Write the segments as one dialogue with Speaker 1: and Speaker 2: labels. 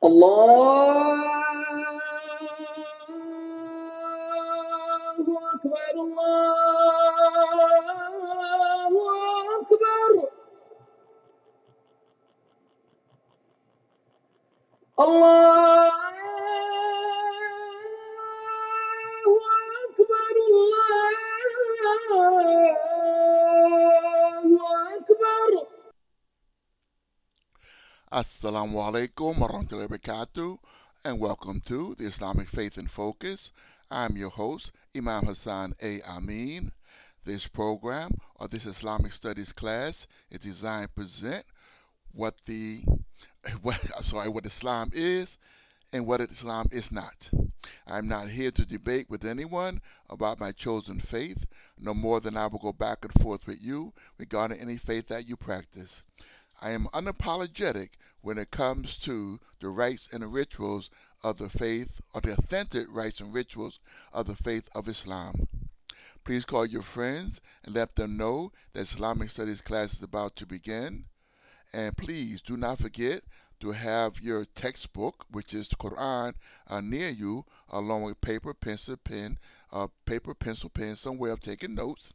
Speaker 1: الله أكبر الله أكبر الله أكبر الله أكبر.
Speaker 2: Assalamu alaikum warahmatullahi wabarakatuh, and welcome to the Islamic Faith in Focus. I'm your host, Imam Hassan A. Amin. This program, or this Islamic Studies class, is designed to present what the what Islam is and what Islam is not. I'm not here to debate with anyone about my chosen faith, no more than I will go back and forth with you regarding any faith that you practice. I am unapologetic when it comes to the rites and the rituals of the faith, or the authentic rites and rituals of the faith of Islam. Please call your friends and let them know that Islamic Studies class is about to begin. And please do not forget to have your textbook, which is the Quran, near you, along with paper, pencil, pen, some way of taking notes.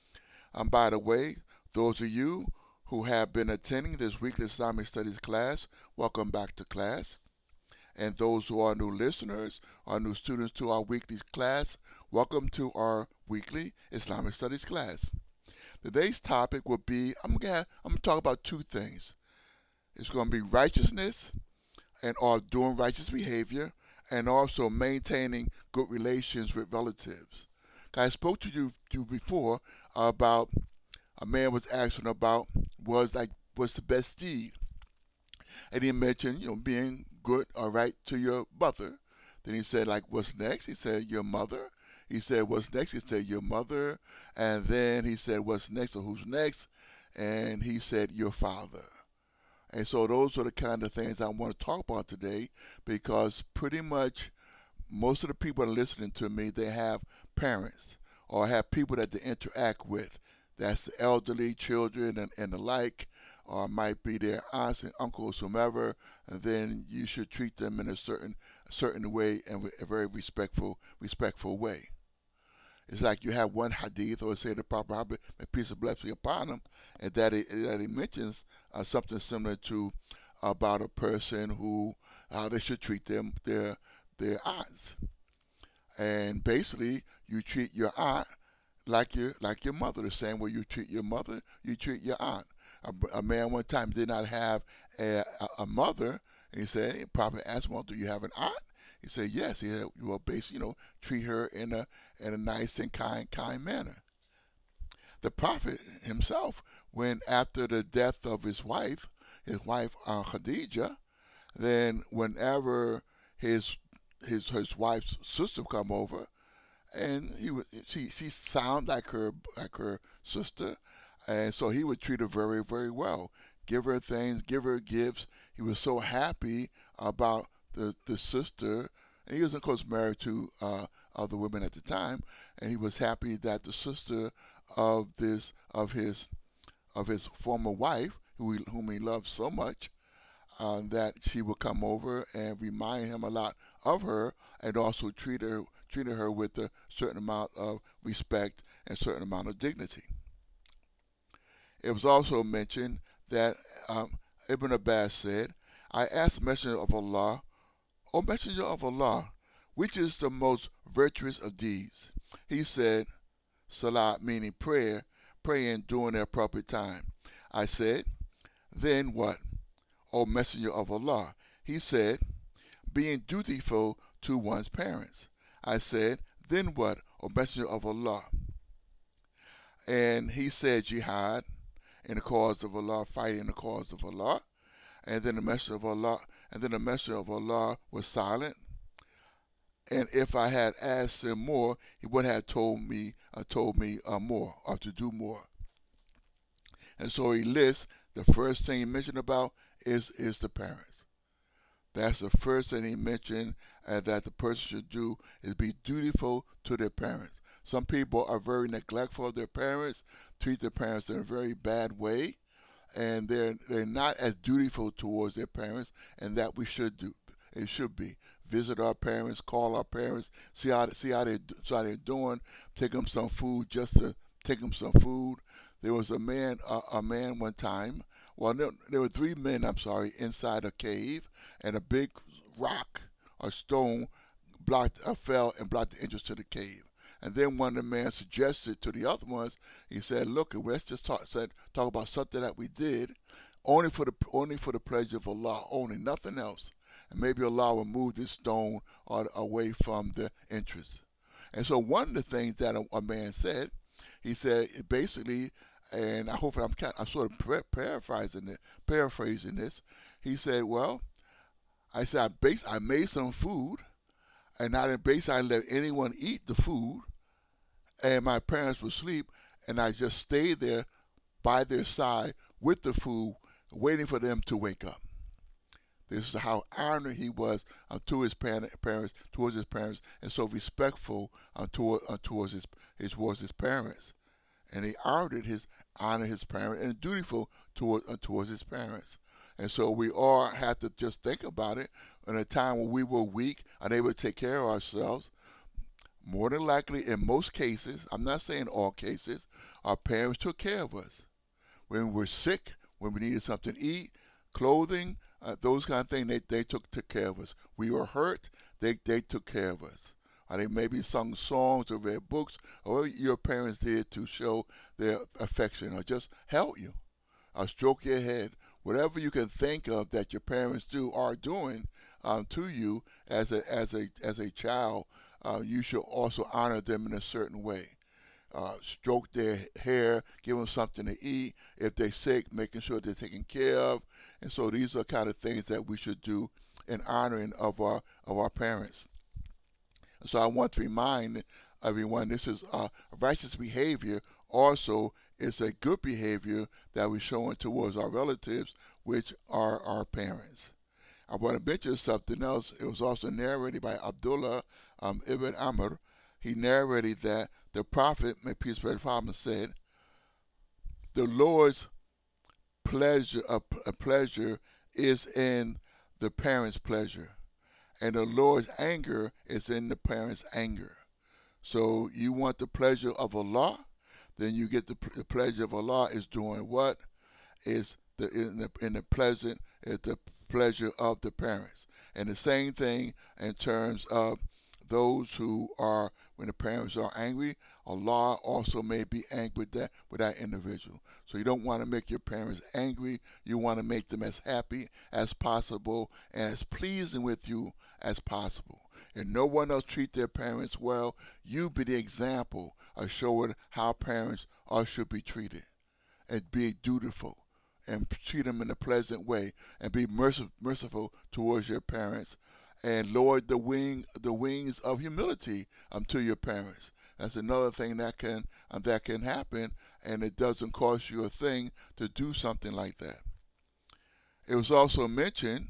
Speaker 2: By the way, those of you who have been attending this weekly Islamic Studies class, welcome back to class. And those who are new listeners or new students to our weekly class, welcome to our weekly Islamic Studies class. Today's topic will be I'm gonna talk about two things. It's going to be righteousness and or doing righteous behavior, and also maintaining good relations with relatives. I spoke to you before about a man was asking about what's the best deed, and he mentioned being good or right to your mother. Then he said like what's next? He said your mother. He said what's next? He said your mother, and then he said what's next or who's next, and he said your father. And so those are the kind of things I want to talk about today, because pretty much most of the people that are listening to me, they have parents or have people that they interact with. That's the elderly, children, and the like, or might be their aunts and uncles, whomever. And then you should treat them in a certain way, and a very respectful way. It's like you have one hadith, or say the Prophet, may peace and blessing upon him, and that he mentions something similar to about a person who how they should treat their aunts. And basically, you treat your aunt like your mother. The same way you treat your mother, you treat your aunt. A man one time did not have a mother, and he said, he probably asked him, well, do you have an aunt? He said, yes. He said, well, basically, treat her in a nice and kind manner. The Prophet himself, when after the death of his wife Khadijah, then whenever his his wife's sister come over, and she sound like her sister, and so he would treat her very well, give her things, give her gifts. He was so happy about the sister, and he was of course married to other women at the time, and he was happy that the sister of this of his former wife, whom he loved so much, that she would come over and remind him a lot of her, and also treated her with a certain amount of respect and certain amount of dignity. It was also mentioned that Ibn Abbas said, "I asked the Messenger of Allah, O Messenger of Allah, which is the most virtuous of deeds?" He said, "Salat, meaning prayer, praying during the appropriate time." I said, "Then what, O Messenger of Allah?" He said, "Being dutiful to one's parents." I said, "Then what, O Messenger of Allah?" And he said, "Jihad in the cause of Allah, fighting in the cause of Allah." And then the Messenger of Allah was silent. And if I had asked him more, he would have told me more, or to do more. And so he lists the first thing he mentioned about is the parents. That's the first thing he mentioned, that the person should do is be dutiful to their parents. Some people are very neglectful of their parents, treat their parents in a very bad way, and they're not as dutiful towards their parents, and that we should do. it should be. Visit our parents, call our parents, see how they're doing. Take them some food, just to take them some food. There was a man one time. Well, there were three men. I'm sorry, inside a cave, and a big rock or stone fell and blocked the entrance to the cave. And then one of the men suggested to the other ones, he said, "Look, let's just talk about something that we did, only for the pleasure of Allah, only nothing else. And maybe Allah will move this stone away from the entrance." And so one of the things that a man said, he said basically, and I hope I'm sort of paraphrasing this. He said, "Well, I made some food, and I didn't let anyone eat the food, and my parents would sleep, and I just stayed there by their side with the food, waiting for them to wake up." This is how honored he was to his towards his parents, and so respectful towards his parents. And he honored his parents, and dutiful towards his parents. And so we all have to just think about it. In a time when we were weak, unable to take care of ourselves, more than likely, in most cases, I'm not saying all cases, our parents took care of us. When we were sick, when we needed something to eat, clothing, those kind of things, they took care of us. We were hurt, they took care of us. Or they maybe sung songs or read books, or whatever your parents did to show their affection, or just help you, or stroke your head. Whatever you can think of that your parents are doing to you as a child, you should also honor them in a certain way. Stroke their hair, give them something to eat. If they're sick, making sure they're taken care of. And so these are kind of things that we should do in honoring of our parents. So I want to remind everyone, this is righteous behavior. Also, is a good behavior that we're showing towards our relatives, which are our parents. I want to mention something else. It was also narrated by Abdullah ibn Amr. He narrated that the Prophet, may peace be upon him, said, "The Lord's pleasure is in the parents' pleasure, and the Lord's anger is in the parents' anger." So you want the pleasure of Allah, then you get the pleasure of Allah is doing what is the pleasure of the parents, and the same thing in terms of those who are, when the parents are angry, Allah also may be angry with that individual. So you don't want to make your parents angry. You want to make them as happy as possible and as pleasing with you as possible. If no one else treat their parents well, you be the example of showing how parents should be treated, and be dutiful and treat them in a pleasant way, and be merciful towards your parents, and lower the wings of humility to your parents. That's another thing that can happen, and it doesn't cost you a thing to do something like that. It was also mentioned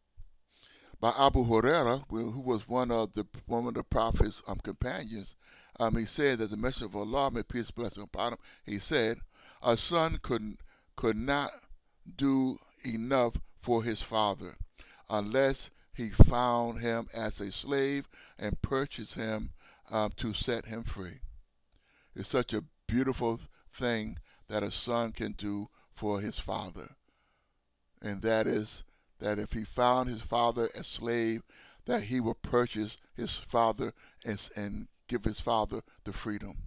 Speaker 2: by Abu Huraira, who was one of the Prophet's companions. He said that the Messenger of Allah, may peace be upon him, he said, "A son could not do enough for his father unless he found him as a slave and purchased him to set him free." It's such a beautiful thing that a son can do for his father, and that is that if he found his father a slave, that he will purchase his father and give his father the freedom.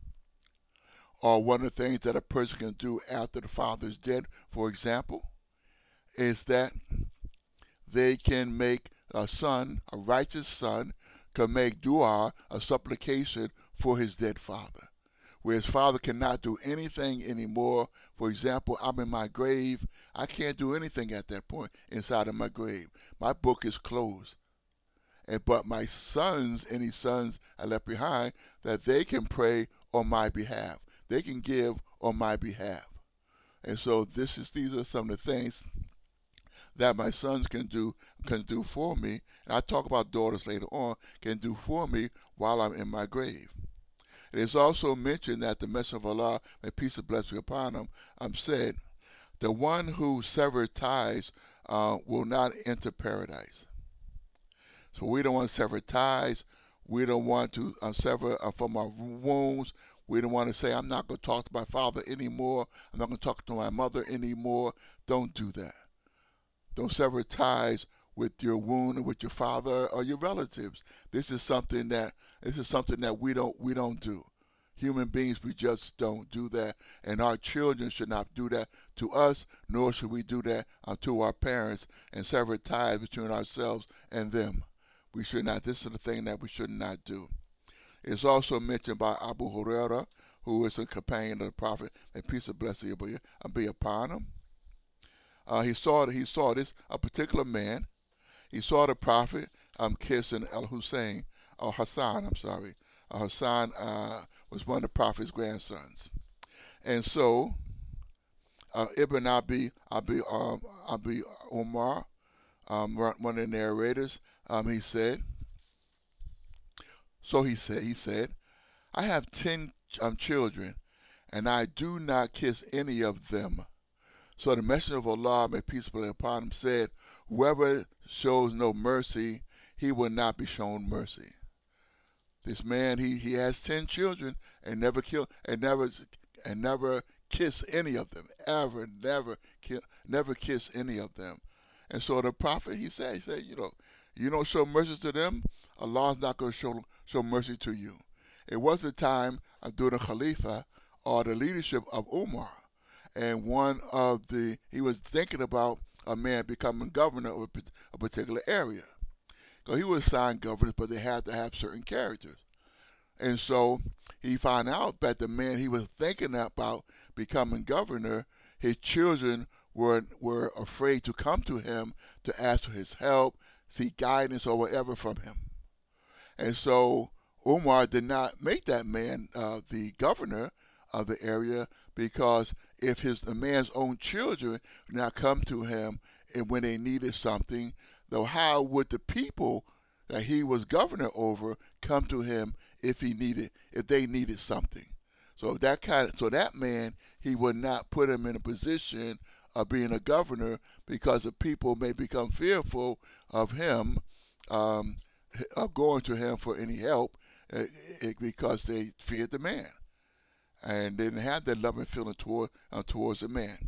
Speaker 2: Or one of the things that a person can do after the father is dead, for example, is that they can make a righteous son, can make dua, a supplication for his dead father, where his father cannot do anything anymore. For example, I'm in my grave. I can't do anything at that point inside of my grave. My book is closed. But my sons, any sons I left behind, that they can pray on my behalf. They can give on my behalf. And so these are some of the things that my sons can do for me. And I talk about daughters later on, can do for me while I'm in my grave. It is also mentioned that the Messenger of Allah, may peace and blessing be upon him, said, "The one who severs ties will not enter paradise." So we don't want to sever ties. We don't want to sever from our wounds. We don't want to say, I'm not going to talk to my father anymore. I'm not going to talk to my mother anymore. Don't do that. Don't sever ties with your wound and with your father or your relatives. This is something that we don't do. Human beings, we just don't do that, and our children should not do that to us, nor should we do that to our parents and sever ties between ourselves and them. We should not. This is the thing that we should not do. It's also mentioned by Abu Huraira, who is a companion of the Prophet, and peace and blessing be upon him. He saw this a particular man. He saw the Prophet kissing Al Hussein, or Hassan. I'm sorry. Hassan was one of the Prophet's grandsons, and so Ibn Abi Umar, one of the narrators, he said. So he said, I have 10 children, and I do not kiss any of them. So the Messenger of Allah, may peace be upon him, said, whoever shows no mercy, he will not be shown mercy. This man, he has 10 children and never kiss any of them. Ever, never kiss any of them. And so the Prophet, he said, you don't show mercy to them, Allah's not going to show mercy to you. It was the time during the Khalifa or the leadership of Umar, and he was thinking about a man becoming governor of a particular area. So he was assigned governors, but they had to have certain characters. And so he found out that the man he was thinking about becoming governor, his children were afraid to come to him to ask for his help, seek guidance or whatever from him. And so Umar did not make that man the governor of the area, because if the man's own children did not come to him and when they needed something, though how would the people that he was governor over come to him if they needed something? So that man, he would not put him in a position of being a governor, because the people may become fearful of him, of going to him for any help, because they feared the man and they didn't have that loving feeling towards the man.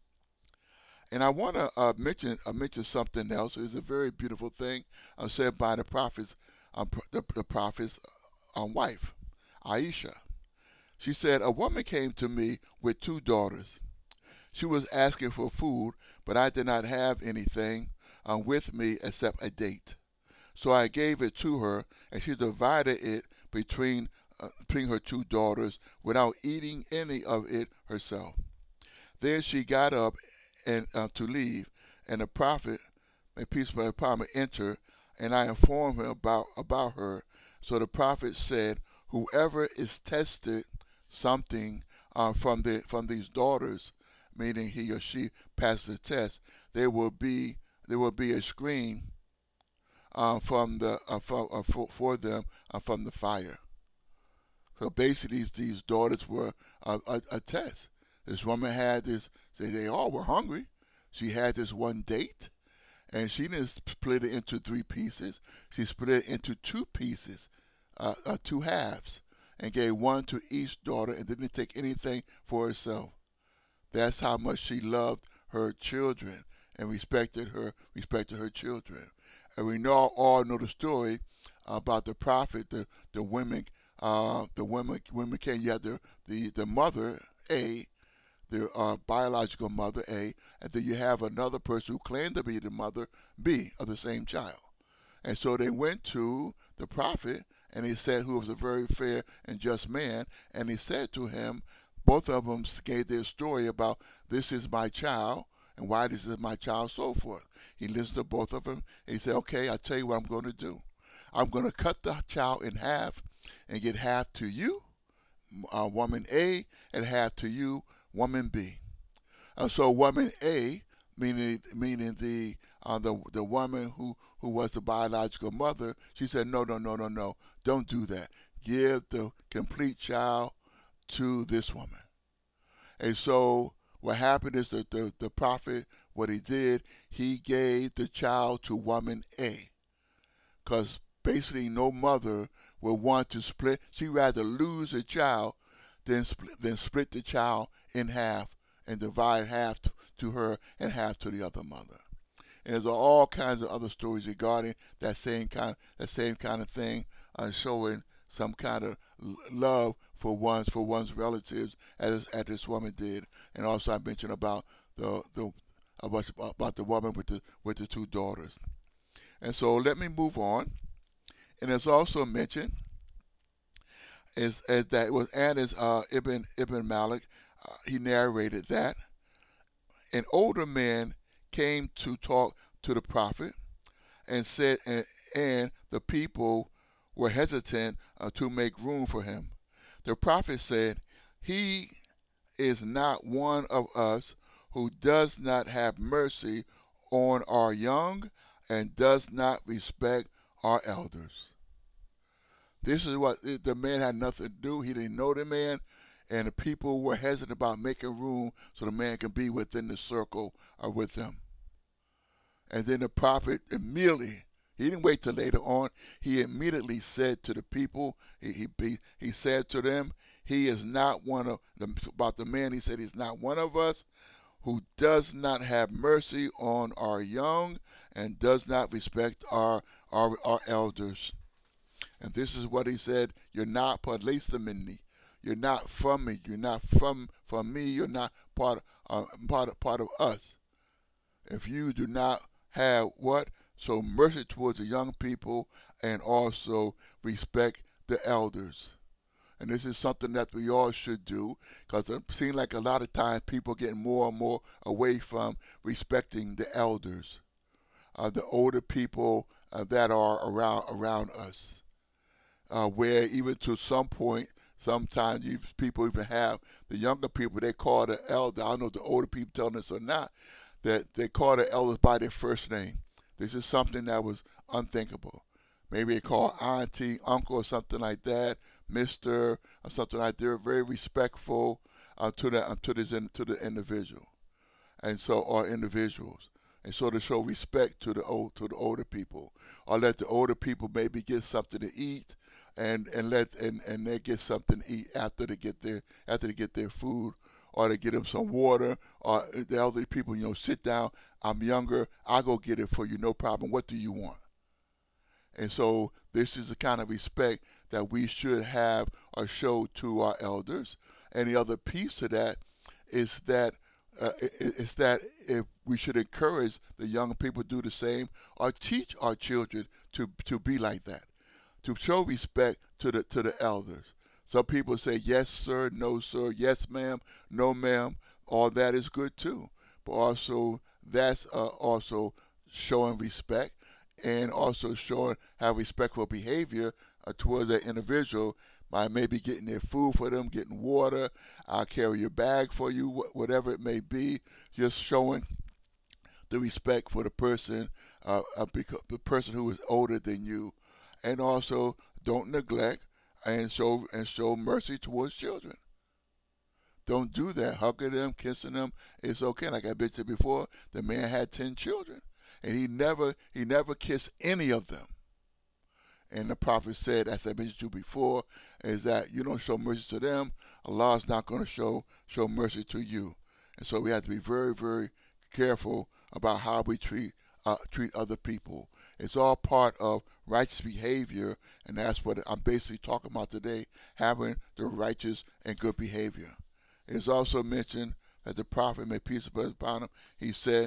Speaker 2: And I want to mention something else. It's a very beautiful thing said by the prophet's wife, Aisha. She said, a woman came to me with 2 daughters. She was asking for food, but I did not have anything with me except a date. So I gave it to her, and she divided it between her 2 daughters without eating any of it herself. Then she got up and to leave, and the prophet, may peace be upon him, entered, and I informed him about her. So the prophet said, whoever is tested something from these daughters, meaning he or she passes the test, there will be a screen for them from the fire. So basically, these daughters were a test. This woman had this. They all were hungry. She had this one date, and she didn't split it into 3 pieces. She split it into 2 pieces, 2 halves, and gave one to each daughter, and didn't take anything for herself. That's how much she loved her children and respected her children. And we all know the story about the prophet. The women came. You have the mother A, the biological mother A, and then you have another person who claimed to be the mother B of the same child. And so they went to the prophet, and he said, who was a very fair and just man, and he said to him, both of them gave their story about, this is my child, and why this is my child, so forth. He listened to both of them, and he said, okay, I'll tell you what I'm going to do. I'm going to cut the child in half and get half to you, woman A, and half to you, woman B. So woman A, meaning the woman who was the biological mother, she said, no, don't do that. Give the complete child to this woman. And so what happened is that the prophet, what he did, he gave the child to woman A. because basically no mother will want to split. She'd rather lose a child than split the child in half and divide half to her and half to the other mother. And there's all kinds of other stories regarding that same kind of thing, showing some kind of love for one's relatives, as this woman did. And also I mentioned about the about the woman with the two daughters. And so let me move on. And it's also mentioned is that it was Anas Ibn Malik. He narrated that an older man came to talk to the prophet and said, and the people were hesitant to make room for him. The prophet said, "He is not one of us who does not have mercy on our young and does not respect our elders." This is what the man had nothing to do. He didn't know the man, and the people were hesitant about making room so the man could be within the circle or with them. And then the prophet immediately, he didn't wait till later on, he immediately said to the people, he said to them, he is not one of them, about the man, he said, he's not one of us who does not have mercy on our young and does not respect our elders. And this is what he said, you're not parlesa minni. You're not from me. You're not from me. You're not part of us. If you do not have what? So mercy towards the young people and also respect the elders. And this is something that we all should do, because it seems like a lot of times people getting more and more away from respecting the elders, the older people that are around us. Where even to some point, sometimes people even have the younger people they call the elder. I don't know if the older people telling us or not, that they call the elders by their first name. This is something that was unthinkable. Maybe they call auntie, uncle, or something like that, Mister, or something like that. They're very respectful to the individual, and so or individuals, and so to show respect to the older people, or let the older people maybe get something to eat, and they get something to eat after they get their food, or they get them some water, or the elderly people, sit down. I'm younger. I'll go get it for you. No problem. What do you want? And so this is the kind of respect that we should have or show to our elders. And the other piece of that is that if we should encourage the young people to do the same, or teach our children to be like that, to show respect to the elders. Some people say yes sir, no sir, yes ma'am, no ma'am. All that is good too, but also that's also showing respect, and also showing how respectful behavior towards that individual by maybe getting their food for them, getting water. I'll carry your bag for you, whatever it may be. Just showing the respect for the person, the person who is older than you, and also don't neglect and show mercy towards children. Don't do that. Hugging them, kissing them, it's okay. Like I mentioned before, the man had 10 children, and he never kissed any of them. And the prophet said, as I mentioned to you before, is that you don't show mercy to them, Allah is not going to show mercy to you. And so we have to be very, very careful about how we treat other people. It's all part of righteous behavior, and that's what I'm basically talking about today, having the righteous and good behavior. It is also mentioned that the prophet, may peace be upon him, he said,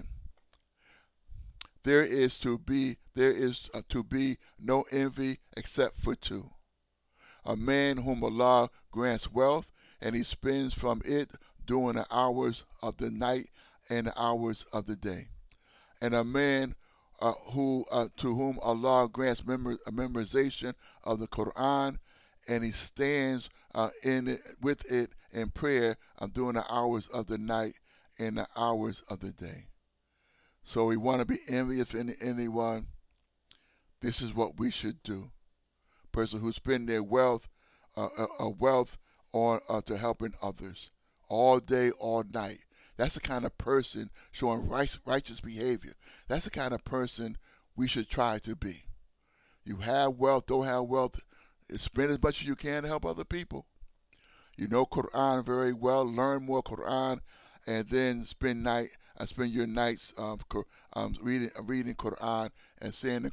Speaker 2: there is to be no envy except for two. A man whom Allah grants wealth, and he spends from it during the hours of the night and the hours of the day. And a man who to whom Allah grants memorization of the Quran, and he stands with it in prayer during the hours of the night and the hours of the day. So we want to be envious of anyone. This is what we should do. Person who spend their wealth on to helping others all day, all night. That's the kind of person showing righteous behavior. That's the kind of person we should try to be. You have wealth, don't have wealth, spend as much as you can to help other people. You know Quran very well, learn more Quran, and then spend your nights reading Quran and standing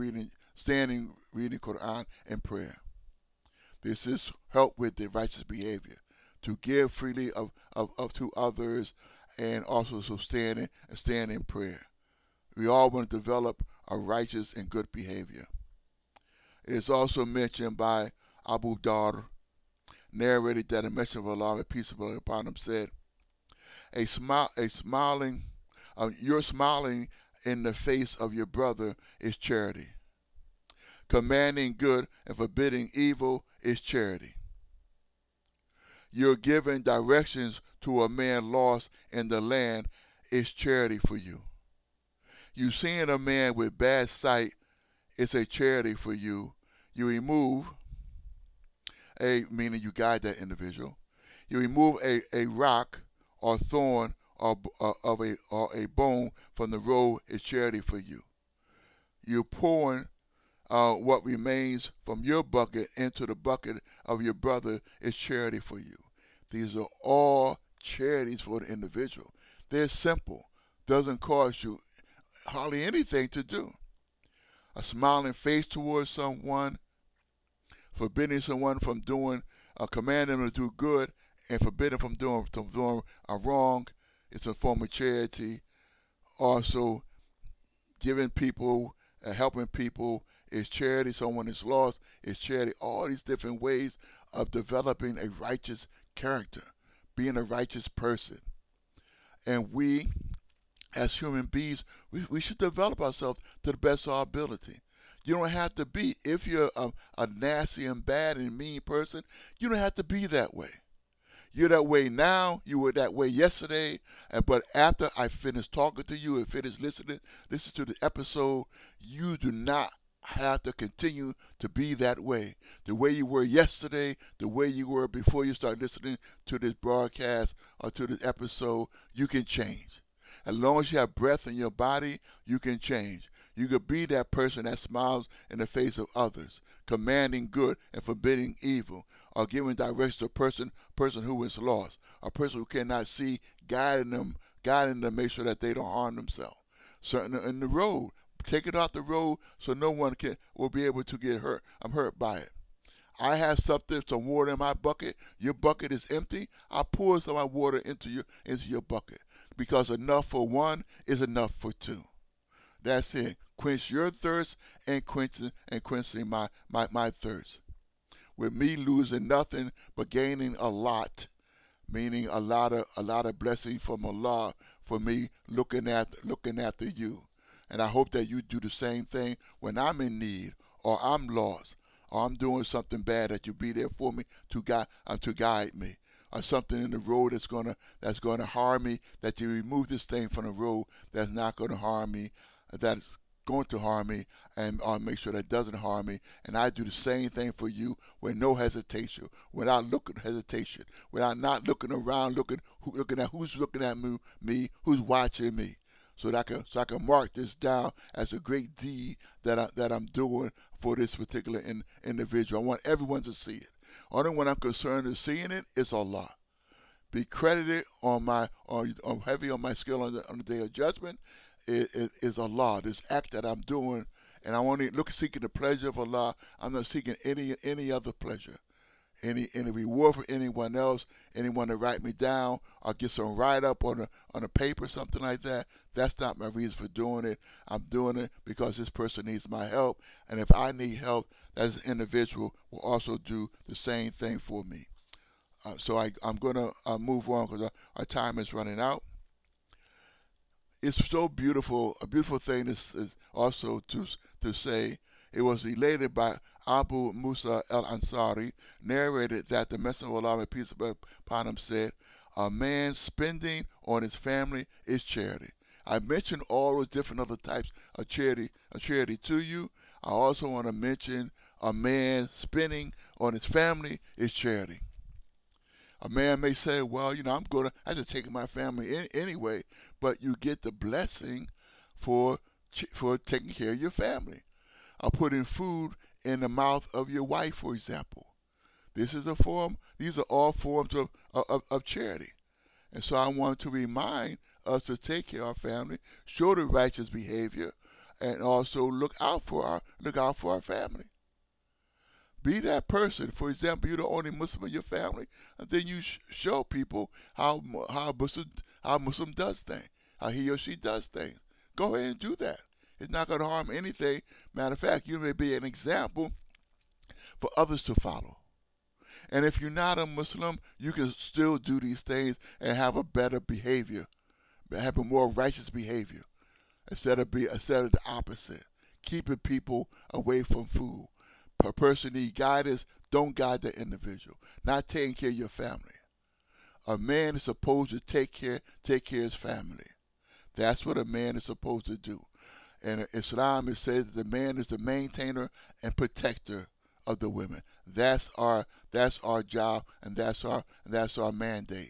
Speaker 2: reading Quran and prayer. This is help with the righteous behavior, to give freely of to others, and also so stand in prayer. We all want to develop a righteous and good behavior. It is also mentioned by Abu Dar, narrated that a messenger of Allah, peace be upon him, said, a smiling, you're smiling in the face of your brother is charity. Commanding good and forbidding evil is charity. You're giving directions to a man lost in the land is charity for you. You seeing a man with bad sight is a charity for you. You remove meaning you guide that individual. You remove a rock or thorn or a bone from the road is charity for you. You're pouring what remains from your bucket into the bucket of your brother is charity for you. These are all charities for the individual. They're simple. Doesn't cost you hardly anything to do. A smiling face towards someone, forbidding someone from doing, commanding them to do good, and forbidding from doing a wrong. It's a form of charity. Also, giving people, helping people is charity. Someone is lost is charity. All these different ways of developing a righteous character, being a righteous person. And we, as human beings, we should develop ourselves to the best of our ability. You don't have to be, if you're a nasty and bad and mean person, you don't have to be that way. You're that way now, you were that way yesterday, but after I finish talking to you and finish listen to the episode, you do not have to continue to be that way. The way you were yesterday, the way you were before you start listening to this broadcast or to this episode, you can change. As long as you have breath in your body, you can change. You could be that person that smiles in the face of others, commanding good and forbidding evil, or giving direction to a person who is lost, a person who cannot see, guiding them to make sure that they don't harm themselves. Certainly in the road, take it off the road so no one will be able to get hurt. I'm hurt by it. I have some water in my bucket. Your bucket is empty. I pour some of my water into your bucket because enough for one is enough for two. That's it. Quench your thirst and quenching my thirst. With me losing nothing but gaining a lot, meaning a lot of blessing from Allah for me looking after you. And I hope that you do the same thing when I'm in need or I'm lost or I'm doing something bad, that you be there for me to guide me. Or something in the road that's gonna harm me, that you remove this thing from the road that's not gonna harm me, that's going to harm me, and I'll make sure that doesn't harm me. And I do the same thing for you with no hesitation, without hesitation, without not looking around, looking at who's looking at me, who's watching me, so that I can mark this down as a great deed that I'm doing for this particular individual. I want everyone to see it. Only one I'm concerned with seeing it is Allah. Be credited on heavy on my scale on the day of judgment is Allah. This act that I'm doing, and I'm only seeking the pleasure of Allah. I'm not seeking any other pleasure, any reward for anyone else, anyone to write me down or get some write up on a paper, something like that. That's not my reason for doing it. I'm doing it because this person needs my help, and if I need help, that individual will also do the same thing for me. So I'm going to move on because our time is running out. It's so beautiful. A beautiful thing is also to say. It was related by Abu Musa al-Ansari, narrated that the Messenger of Allah, may peace be upon him, said, "A man spending on his family is charity." I mentioned all those different other types of charity to you. I also want to mention a man spending on his family is charity. A man may say, well, I just take my family anyway, but you get the blessing for taking care of your family. of putting food in the mouth of your wife, for example. This is a form. These are all forms of charity. And so I want to remind us to take care of our family, show the righteous behavior, and also look out for our family. Be that person. For example, you're the only Muslim in your family, and then you show people how Muslim does things, how he or she does things. Go ahead and do that. It's not going to harm anything. Matter of fact, you may be an example for others to follow. And if you're not a Muslim, you can still do these things and have a better behavior, have a more righteous behavior instead of the opposite, keeping people away from food. A person needs guidance. Don't guide the individual. Not taking care of your family. A man is supposed to take care of his family. That's what a man is supposed to do. And in Islam, it says that the man is the maintainer and protector of the women. That's our job, and that's our mandate.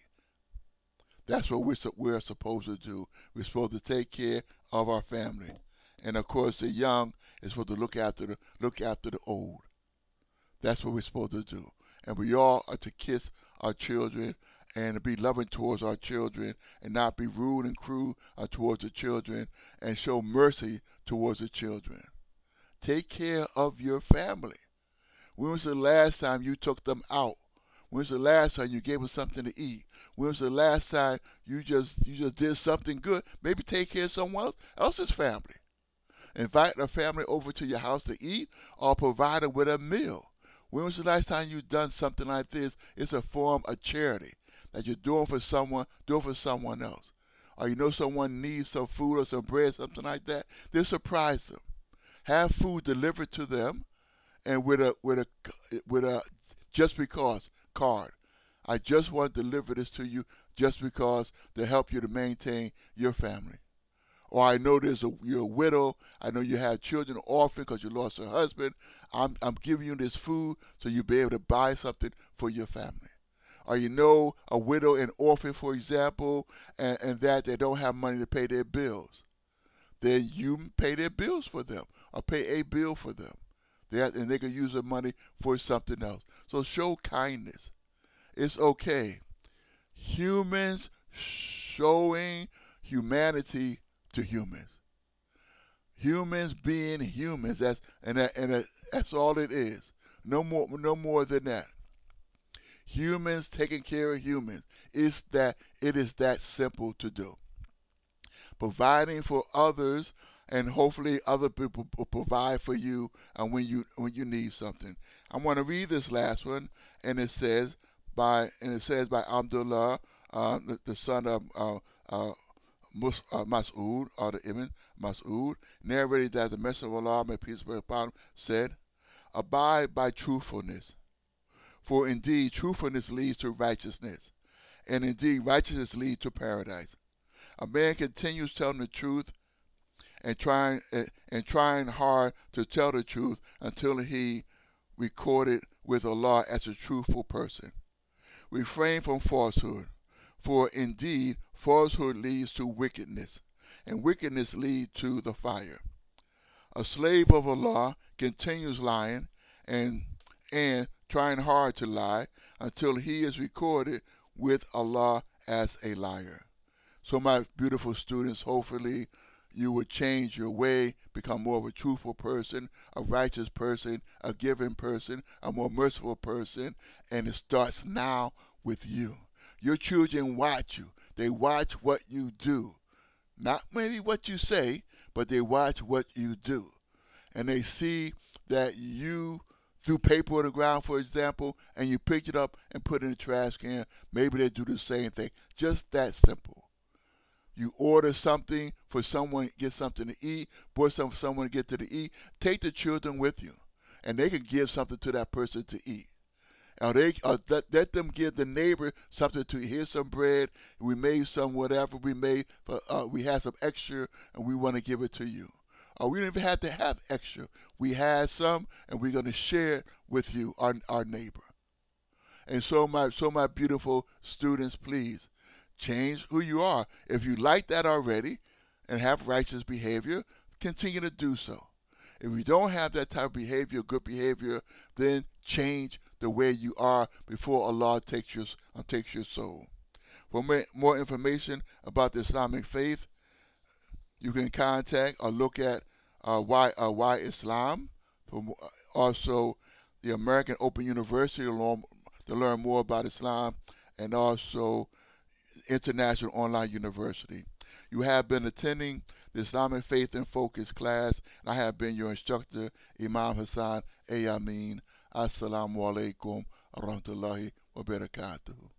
Speaker 2: That's what we're supposed to do. We're supposed to take care of our family, and of course, the young is supposed to look after the old. That's what we're supposed to do, and we all are to kiss our children and to be loving towards our children, and not be rude and cruel towards the children, and show mercy towards the children. Take care of your family. When was the last time you took them out? When was the last time you gave them something to eat? When was the last time you just did something good? Maybe take care of someone else's family. Invite a family over to your house to eat, or provide them with a meal. When was the last time you done something like this? It's a form of charity that you're doing for someone else. Or you know someone needs some food or some bread, something like that. Then surprise them. Have food delivered to them, and with a just because card. I just want to deliver this to you just because to help you to maintain your family. Or I know you're a widow. I know you have children, orphan because you lost your husband. I'm giving you this food so you'll be able to buy something for your family. Or you know a widow and orphan, for example, and that they don't have money to pay their bills. Then you pay their bills for them, or pay a bill for them. And they can use the money for something else. So show kindness. It's okay. Humans showing humanity to humans. Humans being humans. That's all it is. No more than that. Humans taking care of humans. It is that simple to do. Providing for others, and hopefully other people will provide for you when you need something. I want to read this last one, and it says by Abdullah, the son of Mas'ud, or the Ibn Mas'ud, narrated that the Messenger of Allah, may peace be upon him, said, "Abide by truthfulness, for indeed truthfulness leads to righteousness, and indeed righteousness leads to paradise. A man continues telling the truth and trying hard to tell the truth until he recorded with Allah as a truthful person. Refrain from falsehood, for indeed falsehood leads to wickedness, and wickedness leads to the fire. A slave of Allah continues lying and trying hard to lie until he is recorded with Allah as a liar." So my beautiful students, hopefully you will change your way, become more of a truthful person, a righteous person, a giving person, a more merciful person, and it starts now with you. Your children watch you. They watch what you do. Not maybe what you say, but they watch what you do. And they see that you threw paper on the ground, for example, and you picked it up and put it in the trash can. Maybe they do the same thing. Just that simple. You order something for someone to get something to eat, bought something for someone to get to eat, take the children with you, and they can give something to that person to eat. Or let them give the neighbor something to eat. Here's some bread. We made some whatever we made. We had some extra, and we want to give it to you. Or we don't even have to have extra. We had some, and we're going to share it with you, our neighbor. And so my beautiful students, please, change who you are. If you like that already and have righteous behavior, continue to do so. If you don't have that type of behavior, good behavior, then change the way you are before Allah takes your soul. For more information about the Islamic faith, you can contact or look at Why Islam. Also, the American Open University to learn more about Islam, and also International Online University. You have been attending the Islamic Faith and Focus class, and I have been your instructor, Imam Hassan Ayamin. Assalamu alaikum wa rahmatullahi wa barakatuh.